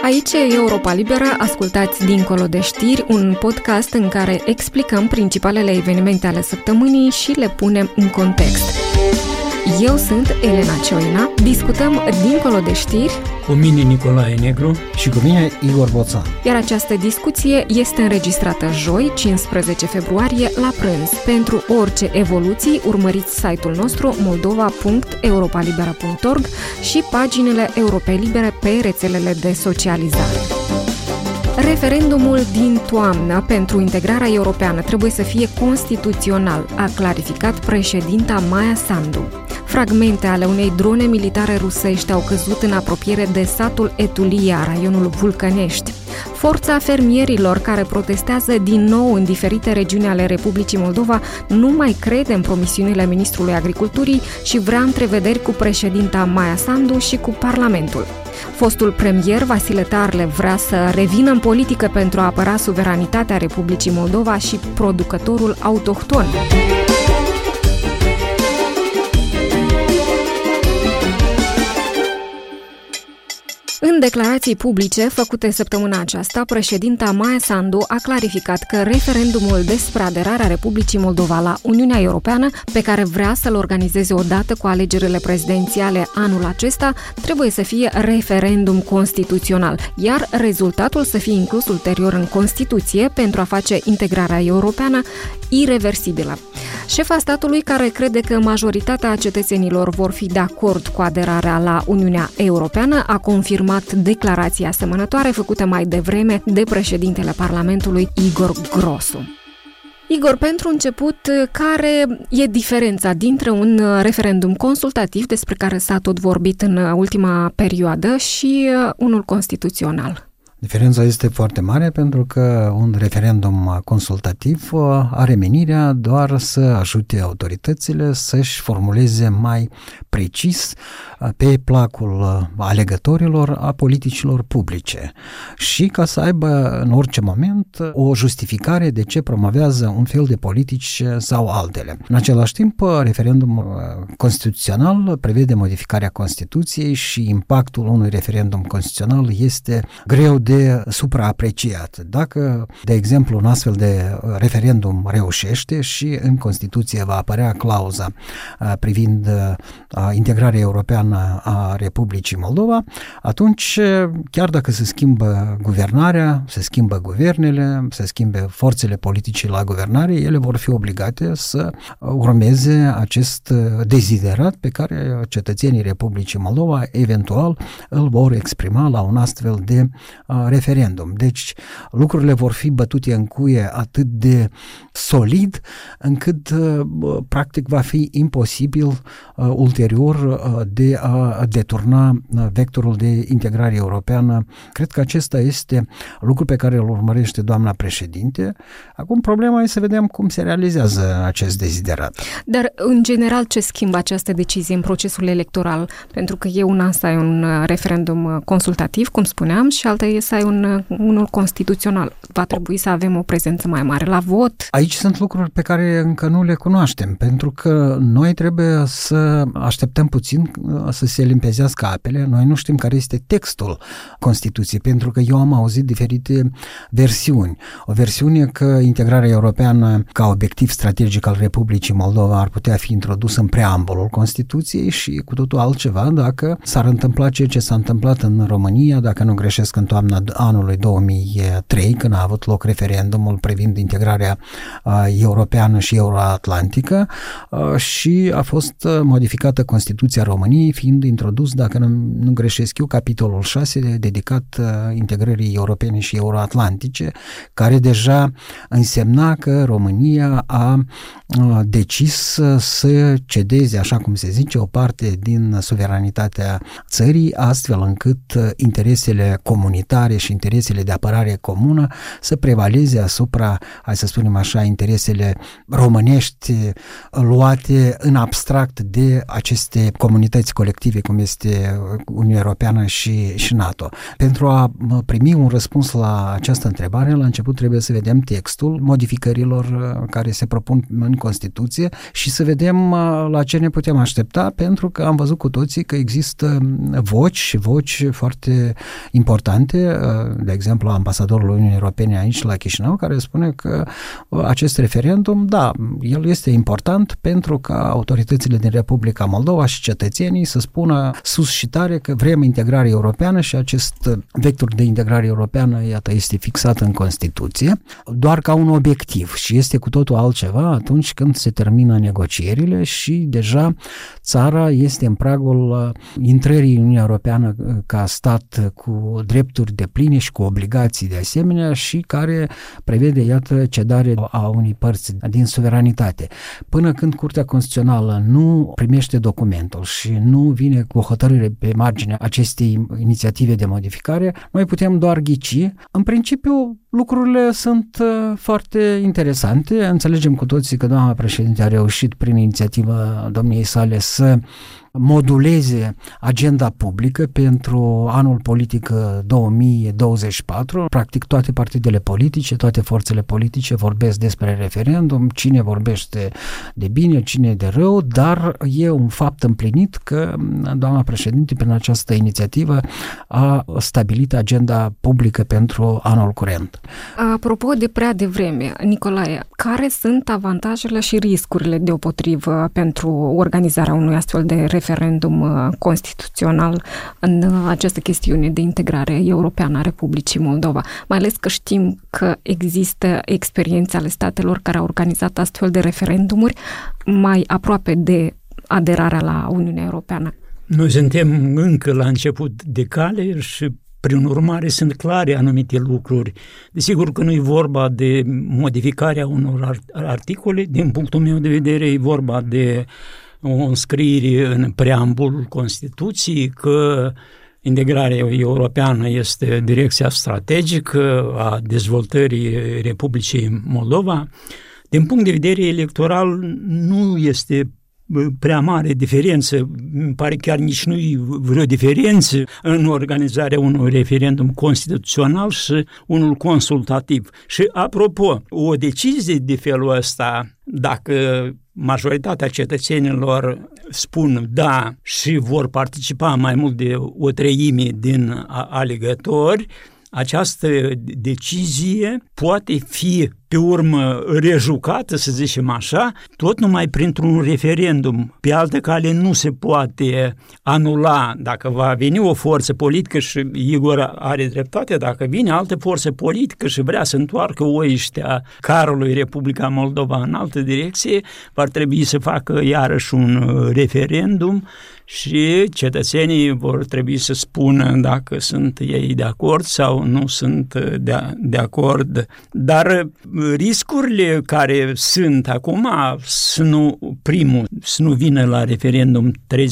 Aici e Europa Liberă, ascultați Dincolo de știri, un podcast în care explicăm principalele evenimente ale săptămânii și le punem în context. Eu sunt Elena Cioina, discutăm Dincolo de știri cu mine Nicolae Negru și cu mine Igor Boțan. Iar această discuție este înregistrată joi, 15 februarie, la prânz. Pentru orice evoluții, urmăriți site-ul nostru moldova.europalibera.org și paginile Europei Libere pe rețelele de socializare. Referendumul din toamnă pentru integrarea europeană trebuie să fie constituțional, a clarificat președinta Maia Sandu. Fragmente ale unei drone militare rusești au căzut în apropiere de satul Etulia, raionul Vulcănești. Forța fermierilor care protestează din nou în diferite regiuni ale Republicii Moldova nu mai crede în promisiunile ministrului Agriculturii și vrea întrevederi cu președinta Maia Sandu și cu Parlamentul. Fostul premier Vasile Tarle vrea să revină în politică pentru a apăra suveranitatea Republicii Moldova și producătorul autohton. În declarații publice făcute săptămâna aceasta, președinta Maia Sandu a clarificat că referendumul despre aderarea Republicii Moldova la Uniunea Europeană, pe care vrea să-l organizeze odată cu alegerile prezidențiale anul acesta, trebuie să fie referendum constituțional, iar rezultatul să fie inclus ulterior în Constituție pentru a face integrarea europeană ireversibilă. Șefa statului, care crede că majoritatea cetățenilor vor fi de acord cu aderarea la Uniunea Europeană, a confirmat declarații asemănătoare făcute mai devreme de președintele Parlamentului Igor Grosu. Igor, pentru început, care e diferența dintre un referendum consultativ, despre care s-a tot vorbit în ultima perioadă, și unul constituțional? Diferența este foarte mare pentru că un referendum consultativ are menirea doar să ajute autoritățile să-și formuleze mai precis pe placul alegătorilor a politicilor publice și ca să aibă în orice moment o justificare de ce promovează un fel de politici sau altele. În același timp, referendumul constituțional prevede modificarea Constituției și impactul unui referendum constituțional este greu de supraapreciat. Dacă, de exemplu, un astfel de referendum reușește și în Constituție va apărea clauza privind integrarea europeană a Republicii Moldova, atunci, chiar dacă se schimbă guvernarea, se schimbă guvernele, se schimbe forțele politice la guvernare, ele vor fi obligate să urmeze acest deziderat pe care cetățenii Republicii Moldova eventual îl vor exprima la un astfel de referendum. Deci lucrurile vor fi bătute în cuie atât de solid încât practic va fi imposibil ulterior de a deturna vectorul de integrare europeană. Cred că acesta este lucru pe care îl urmărește doamna președinte. Acum problema e să vedem cum se realizează acest deziderat. Dar în general ce schimbă această decizie în procesul electoral? Pentru că e una să ai un referendum consultativ, cum spuneam, și alta e să ai unul constituțional. Va trebui să avem o prezență mai mare la vot. Aici sunt lucruri pe care încă nu le cunoaștem, pentru că noi trebuie să așteptăm puțin să se limpezească apele. Noi nu știm care este textul Constituției, pentru că eu am auzit diferite versiuni. O versiune că integrarea europeană ca obiectiv strategic al Republicii Moldova ar putea fi introdusă în preambulul Constituției și cu totul altceva dacă s-ar întâmpla ceea ce s-a întâmplat în România, dacă nu greșesc, în toamna anului 2003, când a avut loc referendumul privind integrarea europeană și euroatlantică și a fost modificată Constituția României, fiind introdus, dacă nu greșesc eu, capitolul 6 dedicat integrării europene și euroatlantice, care deja însemna că România a decis să cedeze, așa cum se zice, o parte din suveranitatea țării, astfel încât interesele comunitare și interesele de apărare comună să prevaleze asupra, hai să spunem așa, interesele românești luate în abstract de aceste comunități colective, cum este Uniunea Europeană și NATO. Pentru a primi un răspuns la această întrebare, la început trebuie să vedem textul modificărilor care se propun în Constituție și să vedem la ce ne putem aștepta, pentru că am văzut cu toții că există voci foarte importante de exemplu ambasadorul Uniunii Europene aici la Chișinău, care spune că acest referendum, da, el este important pentru ca autoritățile din Republica Moldova și cetățenii să spună sus și tare că vrem integrare europeană și acest vector de integrare europeană, iată, este fixat în Constituție, doar ca un obiectiv și este cu totul altceva atunci când se termină negocierile și deja țara este în pragul intrării în Uniunea Europeană ca stat cu drepturi depline și cu obligații de asemenea și care prevede, iată, cedare a unei părți din suveranitate. Până când Curtea Constituțională nu primește documentul și nu vine cu o hotărâre pe marginea acestei inițiative de modificare, noi putem doar ghici. În principiu, lucrurile sunt foarte interesante. Înțelegem cu toții că doamna președinte a reușit prin inițiativa domniei sale să moduleze agenda publică pentru anul politic 2024. Practic toate partidele politice, toate forțele politice vorbesc despre referendum, cine vorbește de bine, cine de rău, dar e un fapt împlinit că doamna președinte prin această inițiativă a stabilit agenda publică pentru anul curent. Apropo de prea devreme, Nicolae, care sunt avantajele și riscurile deopotrivă pentru organizarea unui astfel de referendum constituțional în această chestiune de integrare europeană a Republicii Moldova? Mai ales că știm că există experiențe ale statelor care au organizat astfel de referendumuri mai aproape de aderarea la Uniunea Europeană. Noi suntem încă la început de cale și prin urmare sunt clare anumite lucruri. Desigur că nu e vorba de modificarea unor articole, din punctul meu de vedere e vorba de o înscriere în preambulul Constituției că integrarea europeană este direcția strategică a dezvoltării Republicii Moldova. Din punct de vedere electoral nu este prea mare diferență, îmi pare chiar nici nu-i vreo diferență în organizarea unui referendum constituțional și unul consultativ. Și apropo, o decizie de felul ăsta, dacă majoritatea cetățenilor spun da și vor participa mai mult de o treime din alegători, această decizie poate fi pe urmă rejucată, să zicem așa, tot numai printr-un referendum. Pe altă cale nu se poate anula. Dacă va veni o forță politică și Igor are dreptate, dacă vine altă forță politică și vrea să întoarcă oiștea carului Republica Moldova în altă direcție, va trebui să facă iarăși un referendum și cetățenii vor trebui să spună dacă sunt ei de acord sau nu sunt de acord. Dar riscurile care sunt acum, să nu vină la referendum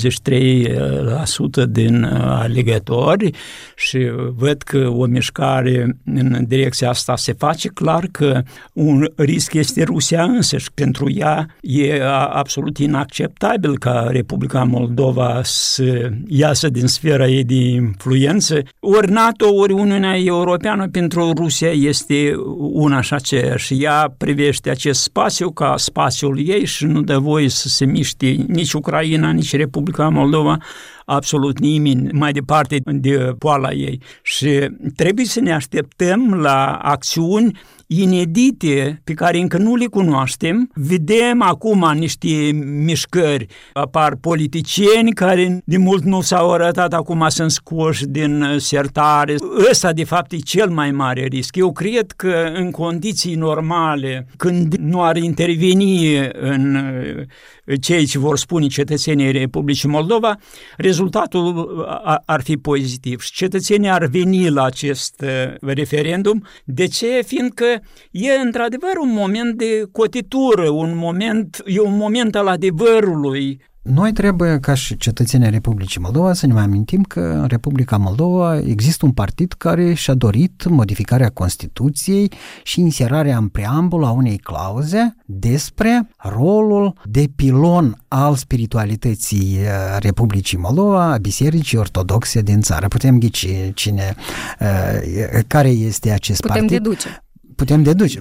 33% din alegători și văd că o mișcare în direcția asta se face, clar că un risc este Rusia însăși. Pentru ea e absolut inacceptabil ca Republica Moldova să iasă din sfera ei de influență. Ori NATO, ori Uniunea Europeană pentru Rusia este una și aceeași. Ea privește acest spațiu ca spațiul ei și nu dă voie să se miște nici Ucraina, nici Republica Moldova, absolut nimeni mai departe de poala ei. Și trebuie să ne așteptăm la acțiuni inedite pe care încă nu le cunoaștem. Vedem acum niște mișcări, apar politicieni care de mult nu s-au arătat, acum sunt scoși din sertare. Ăsta de fapt e cel mai mare risc. Eu cred că în condiții normale, când nu ar interveni în cei ce vor spune cetățenii Republicii Moldova, rezultatul ar fi pozitiv și cetățenii ar veni la acest referendum. De ce? Fiindcă e într-adevăr un moment de cotitură, e un moment al adevărului. Noi trebuie, ca și cetățenii Republicii Moldova, să ne mai amintim că în Republica Moldova există un partid care și-a dorit modificarea Constituției și inserarea în preambul a unei clauze despre rolul de pilon al spiritualității Republicii Moldova, a Bisericii Ortodoxe din țară. Putem ghici care este acest partid. Putem deduce. Putem deduce.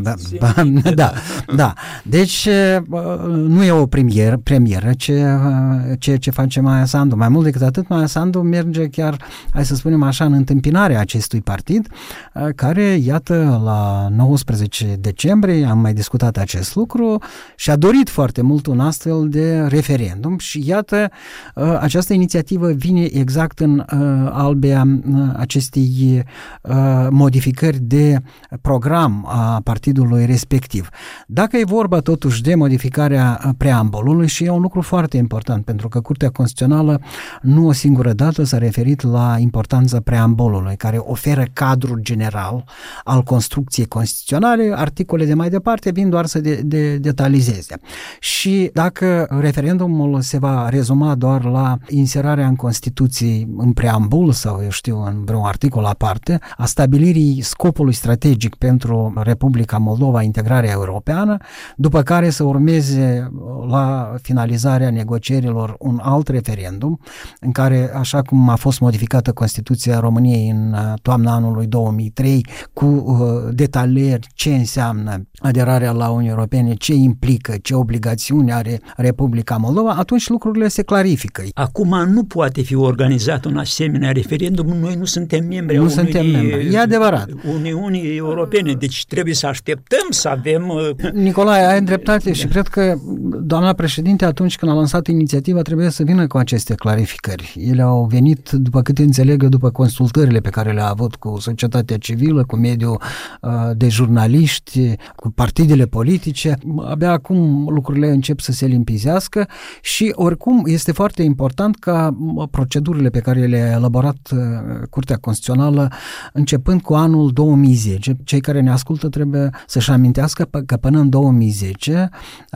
Da. Deci nu e o premieră ce face Maia Sandu. Mai mult decât atât, Maia Sandu merge chiar, hai să spunem așa, în întâmpinarea acestui partid, care, iată, la 19 decembrie, am mai discutat acest lucru, și-a dorit foarte mult un astfel de referendum și, iată, această inițiativă vine exact în albea acestei modificări de program a partidului respectiv. Dacă e vorba totuși de modificarea preambulului, și e un lucru foarte important, pentru că Curtea Constituțională nu o singură dată s-a referit la importanța preambulului, care oferă cadrul general al construcției constituționale, articole de mai departe vin doar să detalizeze. Și dacă referendumul se va rezuma doar la inserarea în Constituție, în preambul sau, eu știu, în vreun articol aparte, a stabilirii scopului strategic pentru Republica Moldova, integrarea europeană, după care să urmeze la finalizarea negocierilor un alt referendum, în care, așa cum a fost modificată Constituția României în toamna anului 2003, cu detalieri ce înseamnă aderarea la Uniunea Europeană, ce implică, ce obligațiuni are Republica Moldova, atunci lucrurile se clarifică. Acum nu poate fi organizat un asemenea referendum, noi nu suntem membri E adevărat. Uniunii Europene, deci trebuie să așteptăm să avem... Nicolae, ai dreptate și cred că doamna președinte, atunci când a lansat inițiativa, trebuie să vină cu aceste clarificări. Ele au venit, după câte înțeleg, după consultările pe care le-a avut cu societatea civilă, cu mediul de jurnaliști, cu partidele politice. Abia acum lucrurile încep să se limpizească și oricum este foarte important ca procedurile pe care le-a elaborat Curtea Constituțională începând cu anul 2010. Cei care ne ascultă trebuie să-și amintească că până în 2010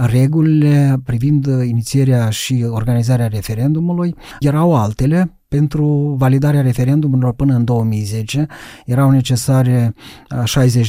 regulile privind inițierea și organizarea referendumului erau altele. Pentru validarea referendumurilor până în 2010 erau necesare 60%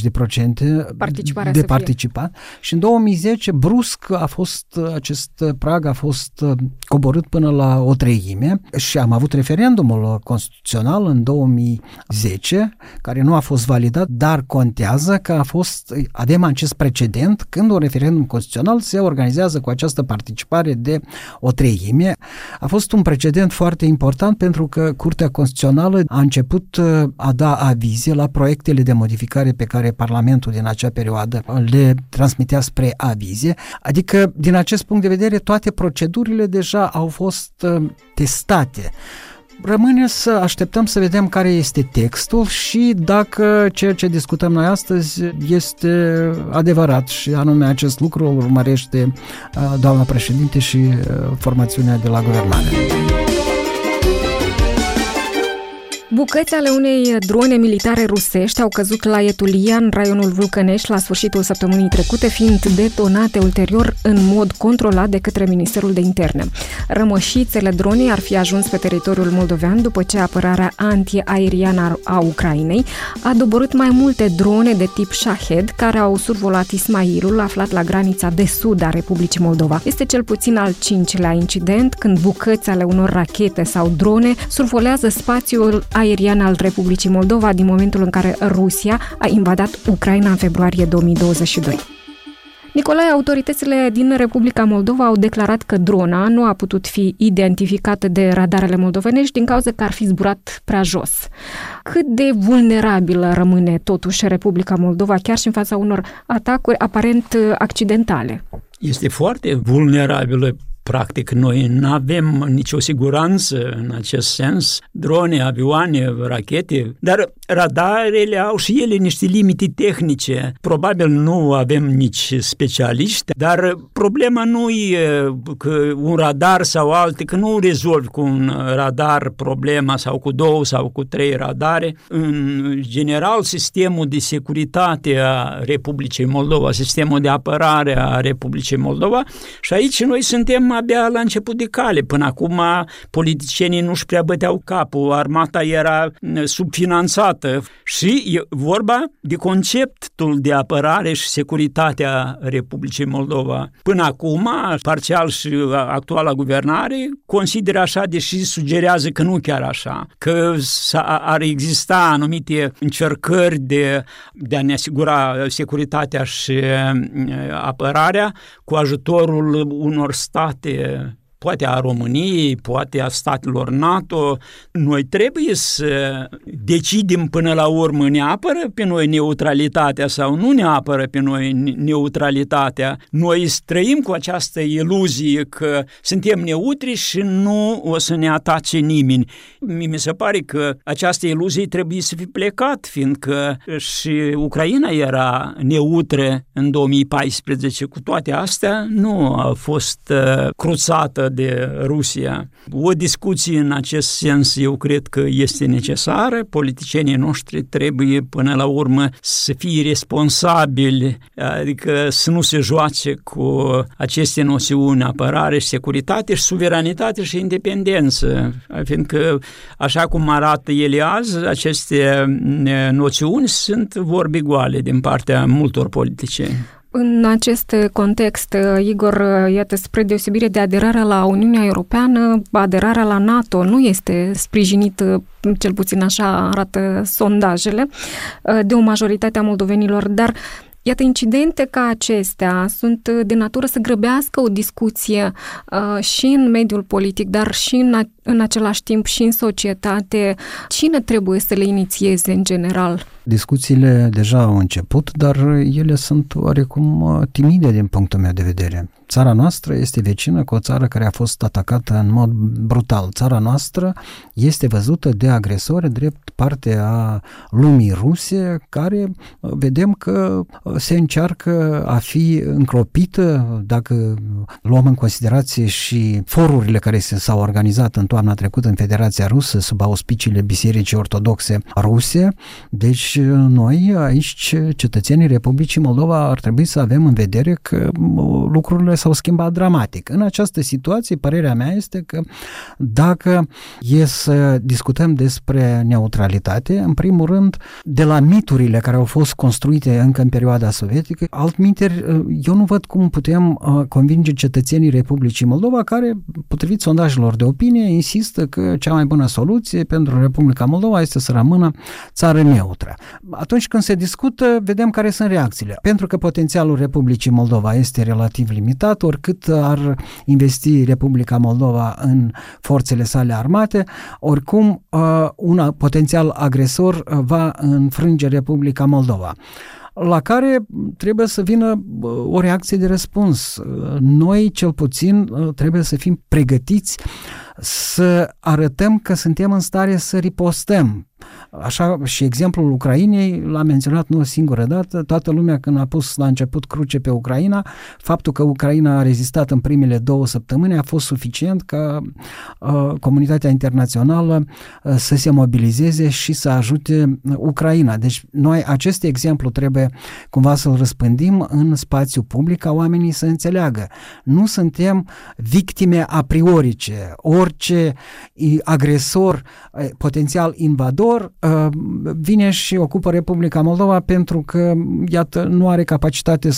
de participat și în 2010 brusc acest prag a fost coborât până la o treime și am avut referendumul constituțional în 2010 care nu a fost validat, dar contează că avem acest precedent când un referendum constituțional se organizează cu această participare de o treime. A fost un precedent foarte important pentru că Curtea Constituțională a început a da avize la proiectele de modificare pe care Parlamentul din acea perioadă le transmitea spre avize, adică din acest punct de vedere toate procedurile deja au fost testate. Rămâne să așteptăm să vedem care este textul și dacă ceea ce discutăm noi astăzi este adevărat și anume acest lucru urmărește doamna președinte și formațiunea de la guvernare. Bucăți ale unei drone militare rusești au căzut la Etulia, în raionul Vulcănești, la sfârșitul săptămânii trecute, fiind detonate ulterior în mod controlat de către Ministerul de Interne. Rămășițele dronei ar fi ajuns pe teritoriul moldovean după ce apărarea antiaeriană a Ucrainei a doborât mai multe drone de tip Shahed, care au survolat Ismailul, aflat la granița de sud a Republicii Moldova. Este cel puțin al 5-lea incident când bucăți ale unor rachete sau drone survolează spațiul aerian al Republicii Moldova din momentul în care Rusia a invadat Ucraina în februarie 2022. Nicolae, autoritățile din Republica Moldova au declarat că drona nu a putut fi identificată de radarele moldovenești din cauza că ar fi zburat prea jos. Cât de vulnerabilă rămâne totuși Republica Moldova chiar și în fața unor atacuri aparent accidentale? Este foarte vulnerabilă. Practic, noi nu avem nicio siguranță în acest sens, drone, avioane, rachete, dar radarele au și ele niște limite tehnice. Probabil nu avem nici specialiști, dar problema nu e că un radar sau alte, că nu rezolvi cu un radar problema sau cu 2 sau cu 3 radare. În general, sistemul de securitate a Republicii Moldova, sistemul de apărare a Republicii Moldova și aici noi suntem abia la început de cale. Până acum politicienii nu-și prea băteau capul, armata era subfinanțată și e vorba de conceptul de apărare și securitatea Republicii Moldova. Până acum, parțial și actuala guvernare consideră așa, deși sugerează că nu chiar așa, că ar exista anumite încercări de a ne asigura securitatea și apărarea cu ajutorul unor state, poate a României, poate a statelor NATO. Noi trebuie să decidem până la urmă, ne apără pe noi neutralitatea sau nu ne apără pe noi neutralitatea. Noi trăim cu această iluzie că suntem neutri și nu o să ne atace nimeni. Mi se pare că această iluzie trebuie să fie plecat, fiindcă și Ucraina era neutră în 2014. Cu toate astea, nu a fost cruțată de Rusia. O discuție în acest sens eu cred că este necesară. Politicienii noștri trebuie până la urmă să fie responsabili, adică să nu se joace cu aceste noțiuni, apărare și securitate și suveranitate și independență. Fiindcă, așa cum arată ele azi, aceste noțiuni sunt vorbe goale din partea multor politicieni. În acest context, Igor, iată, spre deosebire de aderarea la Uniunea Europeană, aderarea la NATO nu este sprijinită, cel puțin așa arată sondajele, de o majoritate a moldovenilor, dar iată, incidente ca acestea sunt de natură să grăbească o discuție și în mediul politic, dar și în același timp și în societate. Cine trebuie să le inițieze în general? Discuțiile deja au început, dar ele sunt oarecum timide din punctul meu de vedere. Țara noastră este vecină cu o țară care a fost atacată în mod brutal. Țara noastră este văzută de agresori drept parte a lumii ruse, care vedem că se încearcă a fi încropită, dacă luăm în considerație și forurile care s-au organizat în toamna trecută în Federația Rusă sub auspiciile Bisericii Ortodoxe Ruse. Deci noi aici, cetățenii Republicii Moldova, ar trebui să avem în vedere că lucrurile s-au schimbat dramatic. În această situație, părerea mea este că dacă e să discutăm despre neutralitate, în primul rând, de la miturile care au fost construite încă în perioada sovietică, altminteri, eu nu văd cum putem convinge cetățenii Republicii Moldova, care, potrivit sondajelor de opinie, insistă că cea mai bună soluție pentru Republica Moldova este să rămână țară neutră. Atunci când se discută, vedem care sunt reacțiile. Pentru că potențialul Republicii Moldova este relativ limitat, oricât ar investi Republica Moldova în forțele sale armate, oricum un potențial agresor va înfrânge Republica Moldova, la care trebuie să vină o reacție de răspuns. Noi, cel puțin, trebuie să fim pregătiți să arătăm că suntem în stare să ripostăm. Așa și exemplul Ucrainei l-a menționat nu o singură dată, toată lumea când a pus la început cruce pe Ucraina, faptul că Ucraina a rezistat în primele 2 săptămâni a fost suficient ca comunitatea internațională să se mobilizeze și să ajute Ucraina. Deci noi acest exemplu trebuie cumva să-l răspândim în spațiu public ca oamenii să înțeleagă. Nu suntem victime a priorice. Orice agresor potențial invador vine și ocupă Republica Moldova pentru că, iată, nu are capacitate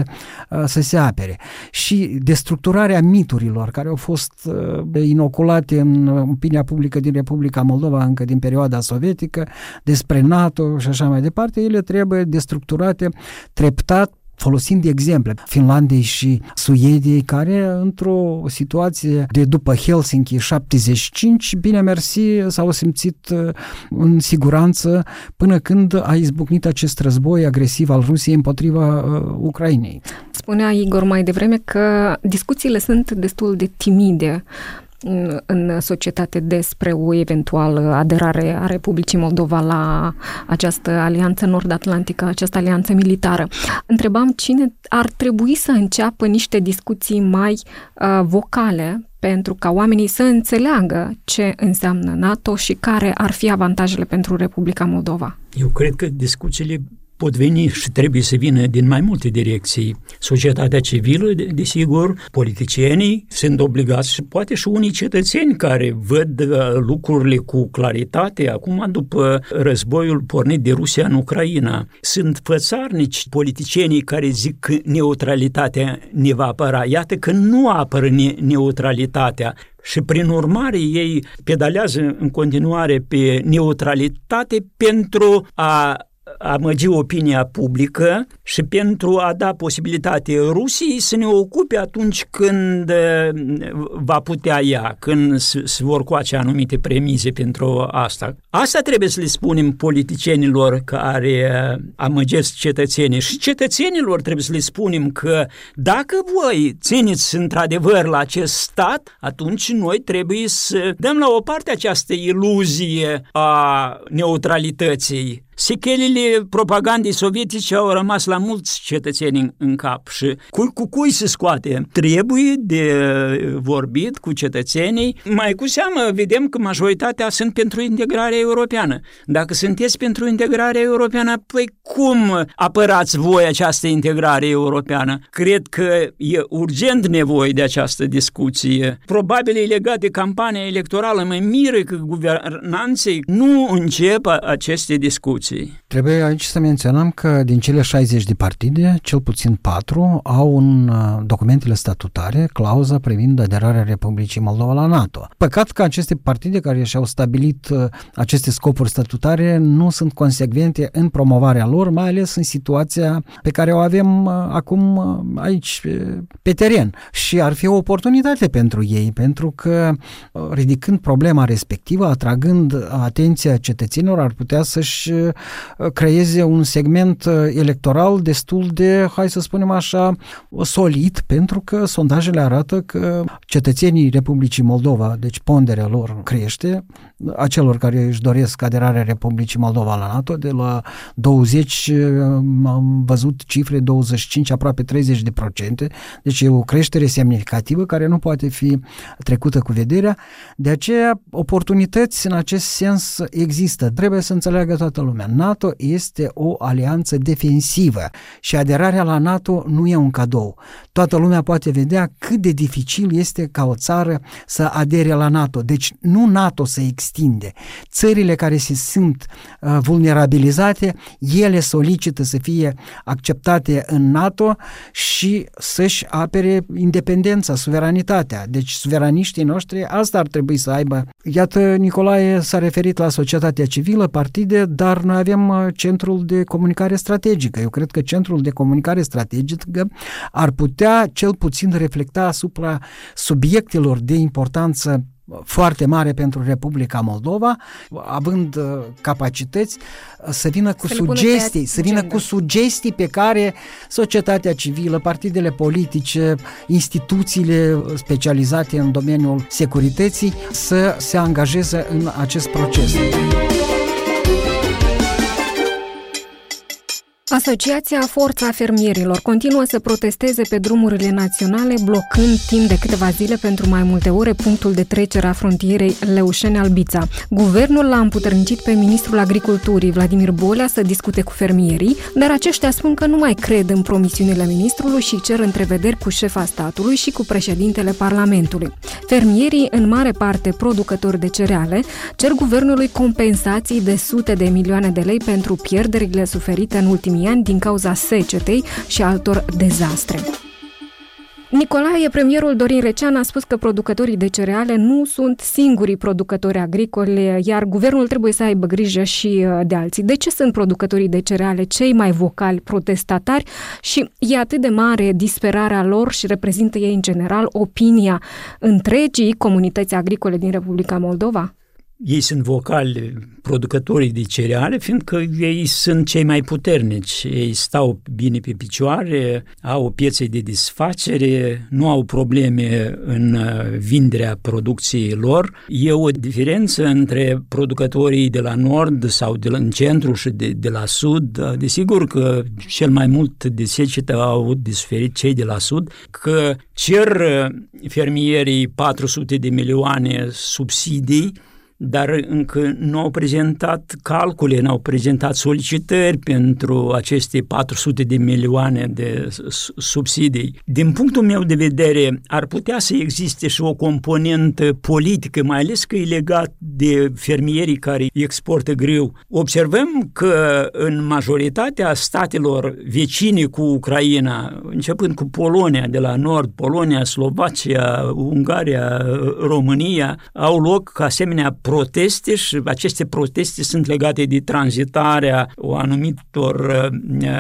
să se apere. Și destructurarea miturilor care au fost inoculate în opinia publică din Republica Moldova încă din perioada sovietică despre NATO și așa mai departe, ele trebuie destructurate treptat, folosind exemple Finlandei și Suediei, care într-o situație de după Helsinki 75, bine mersi, s-au simțit în siguranță până când a izbucnit acest război agresiv al Rusiei împotriva Ucrainei. Spunea Igor mai devreme că discuțiile sunt destul de timide în societate despre o eventuală aderare a Republicii Moldova la această alianță nord-atlantică, această alianță militară. Întrebam cine ar trebui să înceapă niște discuții mai vocale pentru ca oamenii să înțeleagă ce înseamnă NATO și care ar fi avantajele pentru Republica Moldova. Eu cred că discuțiile pot veni și trebuie să vină din mai multe direcții. Societatea civilă, desigur, politicienii sunt obligați și poate și unii cetățeni care văd lucrurile cu claritate. Acum, după războiul pornit de Rusia în Ucraina, sunt fățarnici politicienii care zic că neutralitatea ne va apăra. Iată că nu apără neutralitatea. Și prin urmare ei pedalează în continuare pe neutralitate pentru a amăgi opinia publică și pentru a da posibilitate Rusiei să ne ocupe atunci când va putea ea, când se vor coace anumite premize pentru asta. Asta trebuie să le spunem politicienilor care amăgesc cetățenii și cetățenilor trebuie să le spunem că dacă voi țineți într-adevăr la acest stat, atunci noi trebuie să dăm la o parte această iluzie a neutralității. Sechelele propagandei sovietice au rămas la mulți cetățeni în cap și cu cui se scoate? Trebuie de vorbit cu cetățenii. Mai cu seamă vedem că majoritatea sunt pentru integrarea europeană. Dacă sunteți pentru integrarea europeană, păi cum apărați voi această integrare europeană? Cred că e urgent nevoie de această discuție. Probabil e legat de campania electorală. Mă miră că guvernanții nu încep aceste discuții. Trebuie aici să menționăm că din cele 60 de partide, cel puțin 4 au în documentele statutare clauza privind aderarea Republicii Moldova la NATO. Păcat că aceste partide care și-au stabilit aceste scopuri statutare nu sunt consecvente în promovarea lor, mai ales în situația pe care o avem acum aici pe teren. Și ar fi o oportunitate pentru ei, pentru că ridicând problema respectivă, atragând atenția cetățenilor, ar putea să-și creeze un segment electoral destul de, hai să spunem așa, solid, pentru că sondajele arată că cetățenii Republicii Moldova, deci ponderea lor crește, a celor care își doresc aderarea Republicii Moldova la NATO, de la 20, am văzut cifre, 25, aproape 30%, deci e o creștere semnificativă care nu poate fi trecută cu vederea, de aceea oportunități în acest sens există. Trebuie să înțeleagă toată lumea. NATO este o alianță defensivă și aderarea la NATO nu e un cadou. Toată lumea poate vedea cât de dificil este ca o țară să adere la NATO. Deci nu NATO se extinde. Țările care se simt vulnerabilizate, ele solicită să fie acceptate în NATO și să-și apere independența, suveranitatea. Deci suveraniștii noștri asta ar trebui să aibă. Iată, Nicolae s-a referit la societatea civilă, partide, dar noi avem Centrul de Comunicare Strategică. Eu cred că Centrul de Comunicare Strategică ar putea cel puțin reflecta asupra subiectelor de importanță foarte mare pentru Republica Moldova, având capacități să vină cu sugestii, pe care societatea civilă, partidele politice, instituțiile specializate în domeniul securității să se angajeze în acest proces. Asociația Forța Fermierilor continuă să protesteze pe drumurile naționale, blocând timp de câteva zile pentru mai multe ore punctul de trecere a frontierei Leușeni-Albița. Guvernul l-a împuternicit pe ministrul Agriculturii, Vladimir Bolea, să discute cu fermierii, dar aceștia spun că nu mai cred în promisiunile ministrului și cer întrevederi cu șefa statului și cu președintele Parlamentului. Fermierii, în mare parte producători de cereale, cer guvernului compensații de sute de milioane de lei pentru pierderile suferite în ultimii ani din cauza secetei și altor dezastre. Nicolae, premierul Dorin Recean a spus că producătorii de cereale nu sunt singurii producători agricoli, iar guvernul trebuie să aibă grijă și de alții. De ce sunt producătorii de cereale cei mai vocali protestatari și e atât de mare disperarea lor și reprezintă ei în general opinia întregii comunități agricole din Republica Moldova? Ei sunt vocali, producătorii de cereale, fiindcă ei sunt cei mai puternici. Ei stau bine pe picioare, au piețe de desfacere, nu au probleme în vinderea producției lor. E o diferență între producătorii de la nord sau în centru și de la sud. Desigur că cel mai mult de secetă au avut de suferit cei de la sud, că cer fermierii 400 de milioane subsidii dar încă nu au prezentat calcule, nu au prezentat solicitări pentru aceste 400 de milioane de subsidii. Din punctul meu de vedere, ar putea să existe și o componentă politică, mai ales că e legat de fermierii care exportă grâu. Observăm că în majoritatea statelor vecine cu Ucraina, începând cu Polonia de la nord, Polonia, Slovacia, Ungaria, România, au loc asemenea proteste și aceste proteste sunt legate de tranzitarea anumitor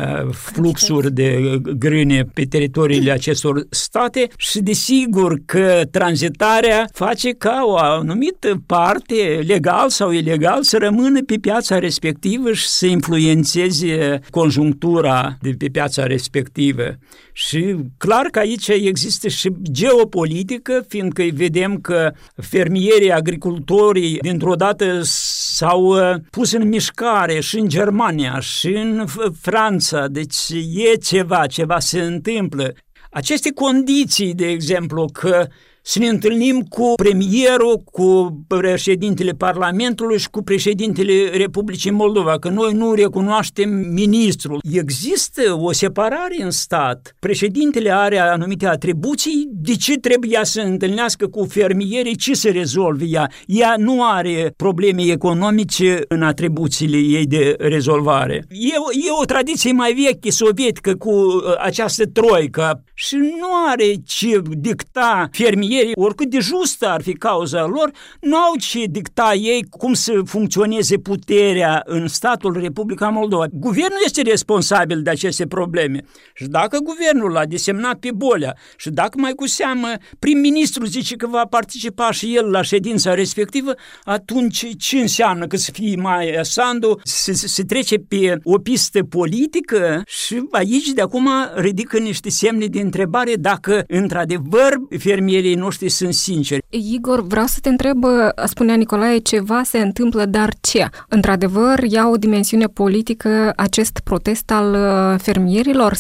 fluxuri de grâne pe teritoriile acestor state și desigur că tranzitarea face ca o anumită parte, legal sau ilegal, să rămână pe piața respectivă și să influențeze conjunctura de pe piața respectivă. Și clar că aici există și geopolitică, fiindcă vedem că fermierii, agricultorii dintr-o dată s-au pus în mișcare și în Germania și în Franța, deci e ceva se întâmplă. Aceste condiții, de exemplu, că să ne întâlnim cu premierul, cu președintele Parlamentului și cu președintele Republicii Moldova, că noi nu recunoaștem ministrul. Există o separare în stat. Președintele are anumite atribuții. De ce trebuie să întâlnească cu fermierii? Ce să rezolve ea? Ea nu are probleme economice în atribuțiile ei de rezolvare. E o tradiție mai veche sovietică cu această troică și nu are ce dicta fermierii. Oricât de justă ar fi cauza lor, nu au ce dicta ei cum să funcționeze puterea în statul Republica Moldova. Guvernul este responsabil de aceste probleme. Și dacă guvernul l-a desemnat pe Bolea și dacă mai cu seamă prim-ministrul zice că va participa și el la ședința respectivă, atunci ce înseamnă că să fie Maia Sandu, se trece pe o pistă politică și aici de acum ridică niște semne de întrebare dacă într-adevăr fermierii noștri sunt sinceri. Igor, vreau să te întreb, spunea Nicolae, ceva se întâmplă, dar ce? Într-adevăr, ia o dimensiune politică acest protest al fermierilor?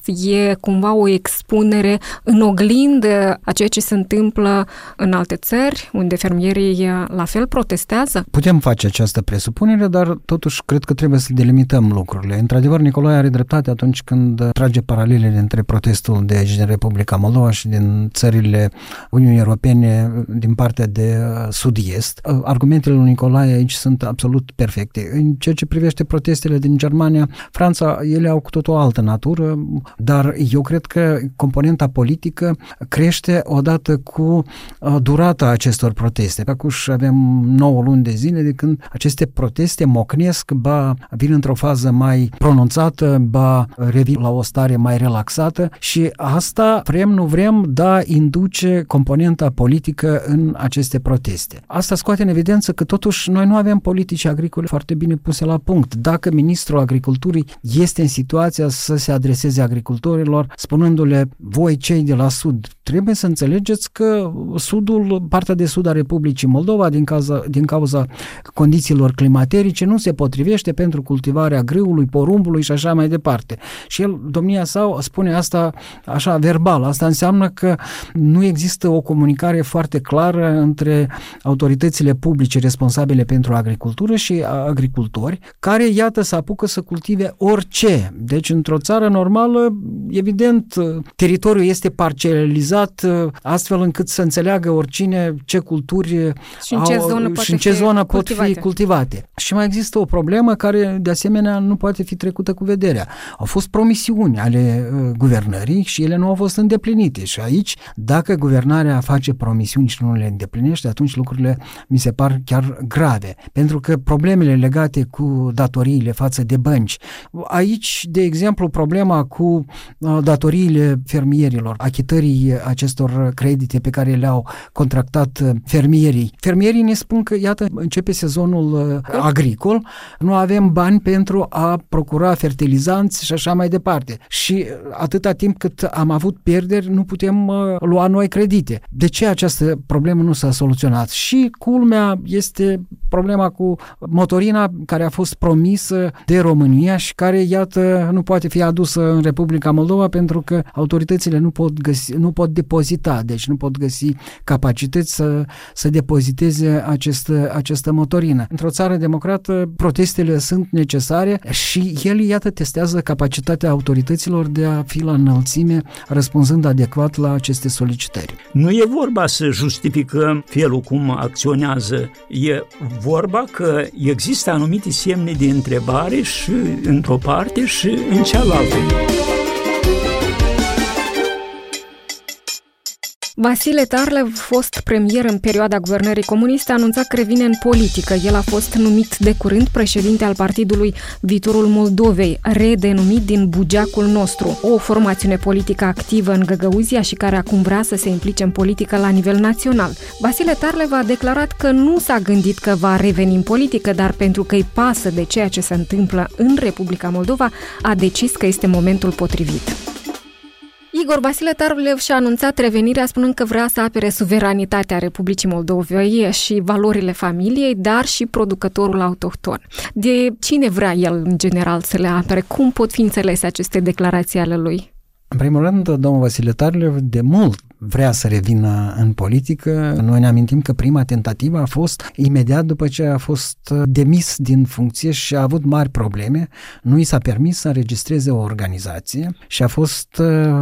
E cumva o expunere în oglindă a ceea ce se întâmplă în alte țări, unde fermierii la fel protestează? Putem face această presupunere, dar totuși cred că trebuie să delimităm lucrurile. Într-adevăr, Nicolae are dreptate atunci când trage paralelele între protestul de aici din Republica Moldova și din țările Uniunii Europene din partea de sud-est. Argumentele lui Nicolae aici sunt absolut perfecte. În ceea ce privește protestele din Germania, Franța, ele au cu totul o altă natură, dar eu cred că componenta politică crește odată cu durata acestor proteste. Acum avem 9 luni de zile de când aceste proteste mocnesc, ba vin într-o fază mai pronunțată, ba revin la o stare mai relaxată și asta, vrem, nu vrem, da, induce componenta politică în aceste proteste. Asta scoate în evidență că totuși noi nu avem politici agricole foarte bine puse la punct. Dacă ministrul agriculturii este în situația să se adreseze agricultorilor, spunându-le, voi cei de la sud, trebuie să înțelegeți că partea de sud a Republicii Moldova, din cauza condițiilor climaterice, nu se potrivește pentru cultivarea grâului, porumbului și așa mai departe. Și el, domnia sa, spune asta așa verbal. Asta înseamnă că nu există o comunicare foarte clară între autoritățile publice responsabile pentru agricultură și agricultori, care, iată, se apucă să cultive orice. Deci, într-o țară normală, evident, teritoriul este parcelizat astfel încât să înțeleagă oricine ce culturi și în ce zonă pot fi cultivate. Și mai există o problemă care, de asemenea, nu poate fi trecută cu vederea. Au fost promisiuni ale guvernării și ele nu au fost îndeplinite. Și aici, dacă guvernarea face promisiuni și nu le îndeplinește, atunci lucrurile mi se par chiar grave. Pentru că problemele legate cu datoriile față de bănci, aici, de exemplu, problema cu datoriile fermierilor, achitării acestor credite pe care le-au contractat fermierii. Fermierii ne spun că, iată, începe sezonul agricol, nu avem bani pentru a procura fertilizanți și așa mai departe. Și atâta timp cât am avut pierderi, nu putem lua noi credite. De ce această problemă nu s-a soluționat? Și culmea este problema cu motorina care a fost promisă de România și care, iată, nu poate fi adusă în Republica Moldova pentru că autoritățile nu pot depozita, deci nu pot găsi capacități să depoziteze această motorină. Într-o țară democrată, protestele sunt necesare și el, iată, testează capacitatea autorităților de a fi la înălțime, răspunzând adecvat la aceste solicitări. Nu e vorba să justificăm felul cum acționează, e vorba că există anumite semne de întrebare și într-o parte și în cealaltă. Vasile Tarlev, fost premier în perioada guvernării comuniste, a anunțat că revine în politică. El a fost numit de curând președinte al partidului Viitorul Moldovei, redenumit din Bugeacul nostru, o formațiune politică activă în Găgăuzia și care acum vrea să se implice în politică la nivel național. Vasile Tarlev a declarat că nu s-a gândit că va reveni în politică, dar pentru că îi pasă de ceea ce se întâmplă în Republica Moldova, a decis că este momentul potrivit. Igor, Vasile Tarlev și-a anunțat revenirea spunând că vrea să apere suveranitatea Republicii Moldovei și valorile familiei, dar și producătorul autohton. De cine vrea el, în general, să le apere? Cum pot fi înțelese aceste declarații ale lui? În primul rând, domnul Vasile Tarlev de mult vrea să revină în politică. Noi ne amintim că prima tentativă a fost imediat după ce a fost demis din funcție și a avut mari probleme. Nu i s-a permis să înregistreze o organizație și a fost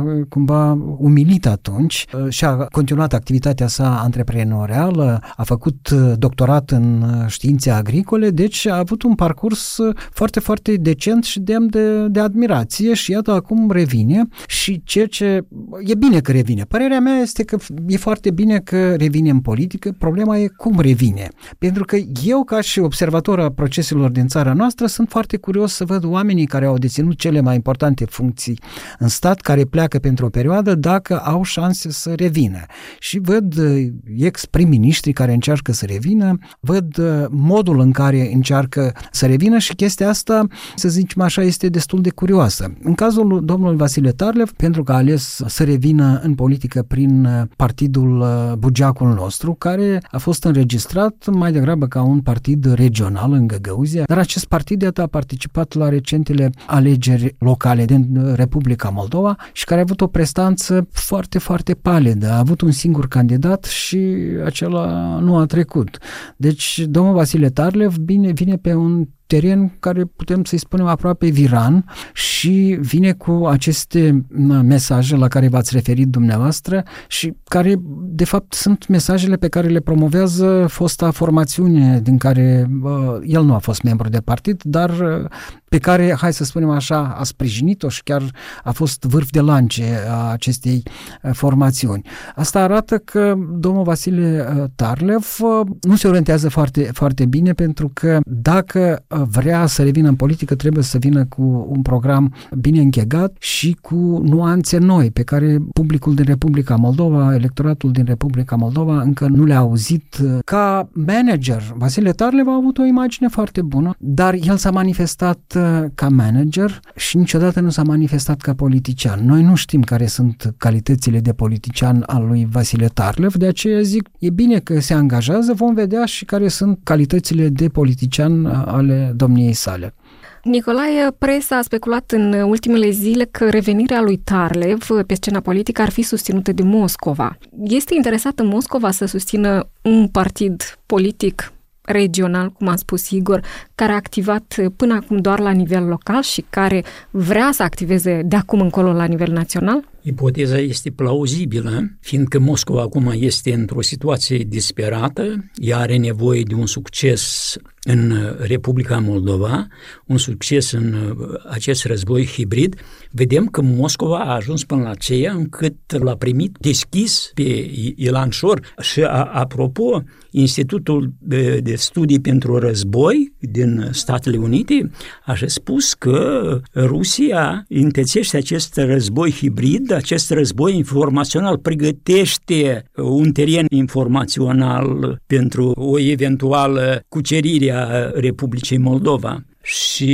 cumva umilit atunci și a continuat activitatea sa antreprenorială, a făcut doctorat în științe agricole, deci a avut un parcurs foarte, foarte decent și demn de admirație și iată acum revine și ceea ce e bine că revine. Părerea mea este că e foarte bine că revine în politică, problema e cum revine. Pentru că eu, ca și observator a proceselor din țara noastră, sunt foarte curios să văd oamenii care au deținut cele mai importante funcții în stat, care pleacă pentru o perioadă, dacă au șanse să revină. Și văd ex-prim-ministri care încearcă să revină, văd modul în care încearcă să revină și chestia asta, să zicem așa, este destul de curioasă. În cazul domnului Vasile Tarlev, pentru că a ales să revină în politică prin partidul Bugeacul nostru, care a fost înregistrat mai degrabă ca un partid regional în Găgăuzia, dar acest partid a participat la recentele alegeri locale din Republica Moldova și care a avut o prestanță foarte, foarte palidă. A avut un singur candidat și acela nu a trecut. Deci, domnul Vasile Tarlev vine pe un teren care putem să-i spunem aproape viran și vine cu aceste mesaje la care v-ați referit dumneavoastră și care, de fapt, sunt mesajele pe care le promovează fosta formațiune din care el nu a fost membru de partid, dar pe care, hai să spunem așa, a sprijinit-o și chiar a fost vârf de lance a acestei formațiuni. Asta arată că domnul Vasile Tarlev nu se orientează foarte, foarte bine, pentru că dacă vrea să revină în politică, trebuie să vină cu un program bine închegat și cu nuanțe noi, pe care publicul din Republica Moldova, electoratul din Republica Moldova încă nu le-a auzit. Ca manager, Vasile Tarlev a avut o imagine foarte bună, dar el s-a manifestat ca manager și niciodată nu s-a manifestat ca politician. Noi nu știm care sunt calitățile de politician al lui Vasile Tarlev, de aceea zic, e bine că se angajează, vom vedea și care sunt calitățile de politician ale domniei sale. Nicolae, presa a speculat în ultimele zile că revenirea lui Tarlev pe scena politică ar fi susținută de Moscova. Este interesat în Moscova să susțină un partid politic regional, cum a spus Igor, care a activat până acum doar la nivel local și care vrea să activeze de acum încolo la nivel național? Ipoteza este plauzibilă, fiindcă Moscova acum este într-o situație disperată, ea are nevoie de un succes în Republica Moldova, un succes în acest război hibrid. Vedem că Moscova a ajuns până la aceea încât l-a primit deschis pe Ilan Șor și, apropo, Institutul de Studii pentru Război din Statele Unite a spus că Rusia întețește acest război hibrid, acest război informațional, pregătește un teren informațional pentru o eventuală cucerire a Republicii Moldova. Și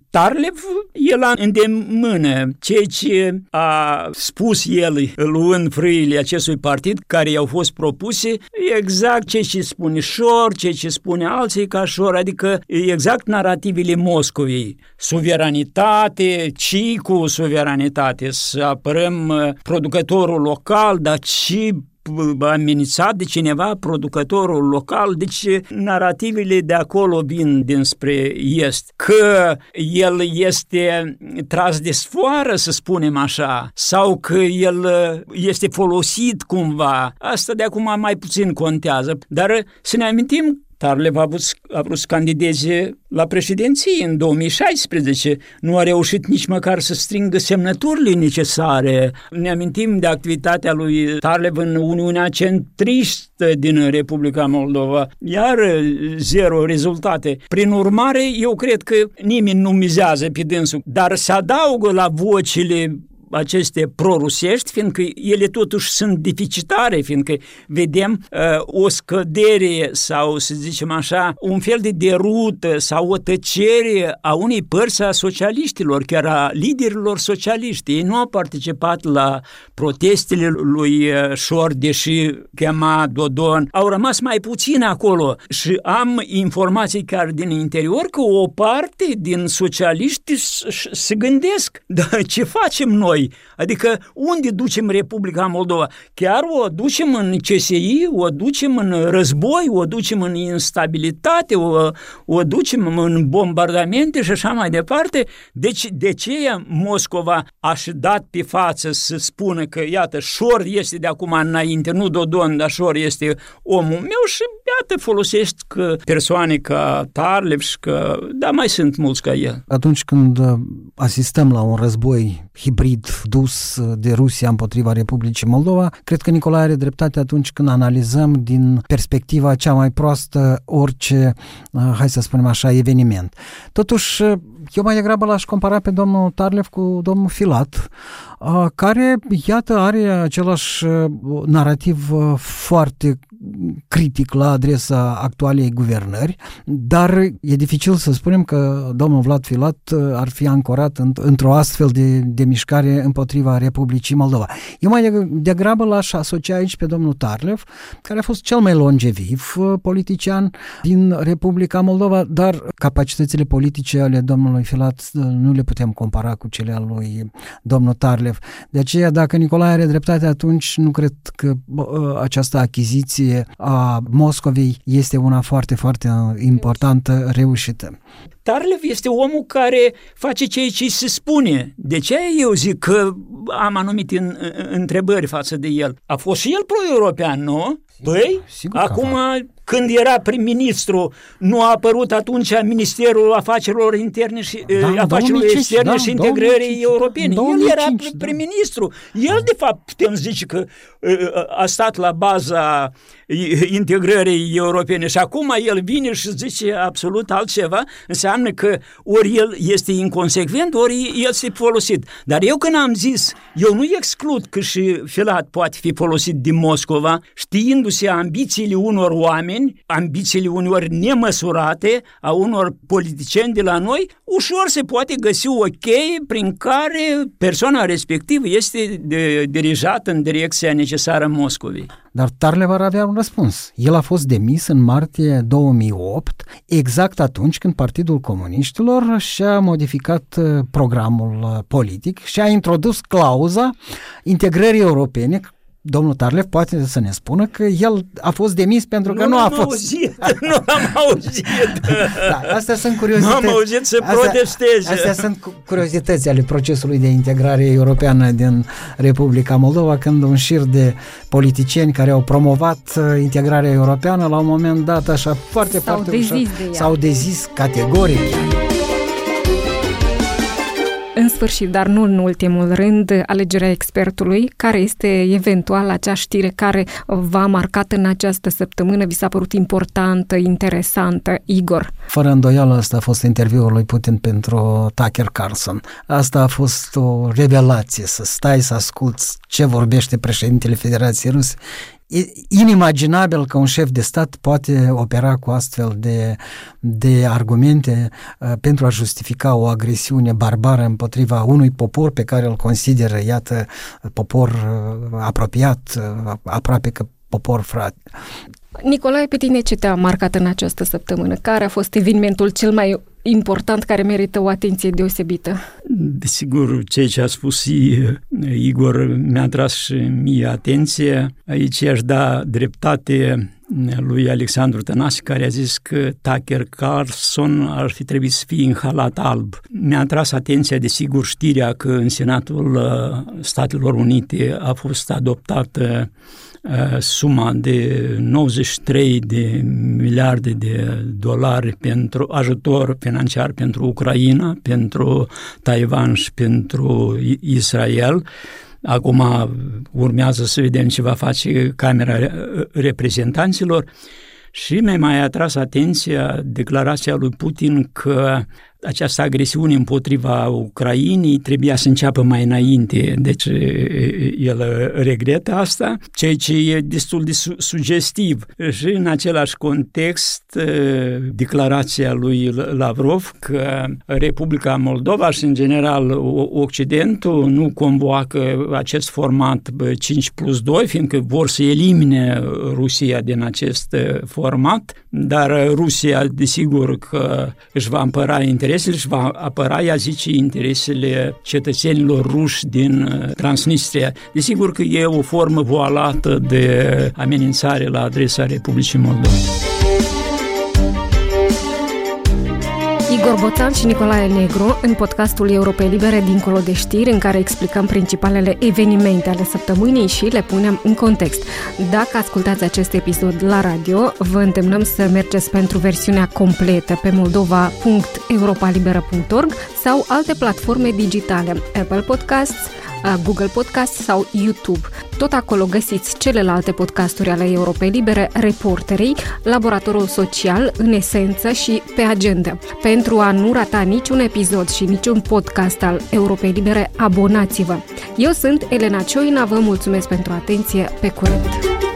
Tarlev, el a îndemână ceea ce a spus el luând frâile acestui partid care i-au fost propuse, exact ceea ce spune Șor, ceea ce spune alții ca Șor, adică exact narativele Moscovei. Suveranitate, cu suveranitate, să apărăm producătorul local, dar și amenințat de cineva producătorul local, deci narativele de acolo vin dinspre est, că el este tras de sfoară, să spunem așa, sau că el este folosit cumva, asta de acum mai puțin contează, dar să ne amintim, Tarlev a vrut să candideze la președinție în 2016. Nu a reușit nici măcar să strângă semnăturile necesare. Ne amintim de activitatea lui Tarlev în Uniunea Centristă din Republica Moldova. Iar zero rezultate. Prin urmare, eu cred că nimeni nu mizează pe dânsul, dar se adaugă la vocile aceste prorusești, fiindcă ele totuși sunt deficitare, fiindcă vedem o scădere sau, să zicem așa, un fel de derută sau o tăcere a unei părți a socialiștilor, chiar a liderilor socialiști. Ei nu au participat la protestele lui Șor, deși chema Dodon. Au rămas mai puțin acolo și am informații chiar din interior că o parte din socialiști se gândesc, dar ce facem noi? Adică unde ducem Republica Moldova? Chiar o ducem în CSI, o ducem în război, o ducem în instabilitate, o ducem în bombardamente și așa mai departe. Deci de ce Moscova a și dat pe față să spună că iată, Șor este de acum înainte, nu Dodon, dar Șor este omul meu și iată folosești persoane ca Tarlev și că, da, mai sunt mulți ca el. Atunci când asistăm la un război hibrid dus de Rusia împotriva Republicii Moldova, cred că Nicolae are dreptate atunci când analizăm din perspectiva cea mai proastă orice, hai să spunem așa, eveniment. Totuși, eu mai degrabă l-aș compara pe domnul Tarlev cu domnul Filat, care, iată, are același narativ foarte critic la adresa actualei guvernări, dar e dificil să spunem că domnul Vlad Filat ar fi ancorat într-o astfel de mișcare împotriva Republicii Moldova. Eu mai degrabă l-aș asocia aici pe domnul Tarlev, care a fost cel mai longeviv politician din Republica Moldova, dar capacitățile politice ale domnului Filat nu le putem compara cu cele ale lui domnul Tarlev. De aceea, dacă Nicolae are dreptate, atunci nu cred că această achiziție a Moscovei este una foarte, foarte importantă, reușită. Tarlev este omul care face ceea ce se spune. De ce eu zic că am anumite întrebări față de el? A fost și el pro-european, nu? Păi, acum, când era prim-ministru, nu a apărut atunci Ministerul Afacerilor Interne și Afacerilor Externe și Integrării Europene. El era prim-ministru. El, de fapt, putem zice că a stat la baza integrării europene și acum el vine și zice absolut altceva, înseamnă că ori el este inconsecvent, ori el este folosit. Dar eu când am zis, eu nu exclud că și Filat poate fi folosit din Moscova, știindu-se ambițiile unor oameni, ambițiile uneori nemăsurate a unor politicieni de la noi, ușor se poate găsi o cheie prin care persoana respectivă este dirijată în direcția necesară Moscovei. Dar Tarlev ar avea un răspuns. El a fost demis în martie 2008, exact atunci când Partidul Comuniștilor și-a modificat programul politic și a introdus clauza integrării europene. Domnul Tarlev poate să ne spună că el a fost demis pentru că nu a fost. Nu am auzit. Da, astea sunt curiozități. Nu am auzit să protesteze. Astea sunt curiozități ale procesului de integrare europeană din Republica Moldova, când un șir de politicieni care au promovat integrarea europeană, la un moment dat, așa foarte ușor, s-au dezis categoric. În sfârșit, dar nu în ultimul rând, alegerea expertului, care este eventual acea știre care v-a marcat în această săptămână, vi s-a părut importantă, interesantă, Igor? Fără îndoială, asta a fost interviul lui Putin pentru Tucker Carlson. Asta a fost o revelație, să stai să asculți ce vorbește președintele Federației Ruse. inimaginabil că un șef de stat poate opera cu astfel de argumente pentru a justifica o agresiune barbară împotriva unui popor pe care îl consideră, iată, popor apropiat, aproape că popor frate. Nicolae, pe tine ce te-a marcat în această săptămână? Care a fost evenimentul cel mai important care merită o atenție deosebită? Desigur, ceea ce a spus Igor mi-a tras și mie atenție. Aici aș da dreptate lui Alexandru Tănase, care a zis că Tucker Carlson ar fi trebuit să fie în halat alb. Mi-a tras atenția, desigur, știrea că în Senatul Statelor Unite a fost adoptată suma de 93 de miliarde de dolari pentru ajutor financiar pentru Ucraina, pentru Taiwan și pentru Israel. Acum urmează să vedem ce va face Camera Reprezentanților și mi-a mai atras atenția declarația lui Putin că această agresiune împotriva Ucrainei trebuia să înceapă mai înainte, deci el regretă asta, ceea ce e destul de sugestiv. Și în același context, declarația lui Lavrov că Republica Moldova și în general Occidentul nu convoacă acest format 5+2, fiindcă vor să elimine Rusia din acest format, dar Rusia, desigur că își va apăra interesele și va apăra, ea zice, interesele cetățenilor ruși din Transnistria. Desigur că e o formă voalată de amenințare la adresa Republicii Moldova. Igor Boțan și Nicolae Negru în podcastul Europei Libere Dincolo de știri, în care explicăm principalele evenimente ale săptămânii și le punem în context. Dacă ascultați acest episod la radio, vă îndemnăm să mergeți pentru versiunea completă pe moldova.europalibera.org sau alte platforme digitale, Apple Podcasts, Google Podcast sau YouTube. Tot acolo găsiți celelalte podcasturi ale Europei Libere, Reporterii, Laboratorul Social, În Esență și Pe Agenda. Pentru a nu rata niciun episod și niciun podcast al Europei Libere, abonați-vă! Eu sunt Elena Cioina, vă mulțumesc pentru atenție, pe curând!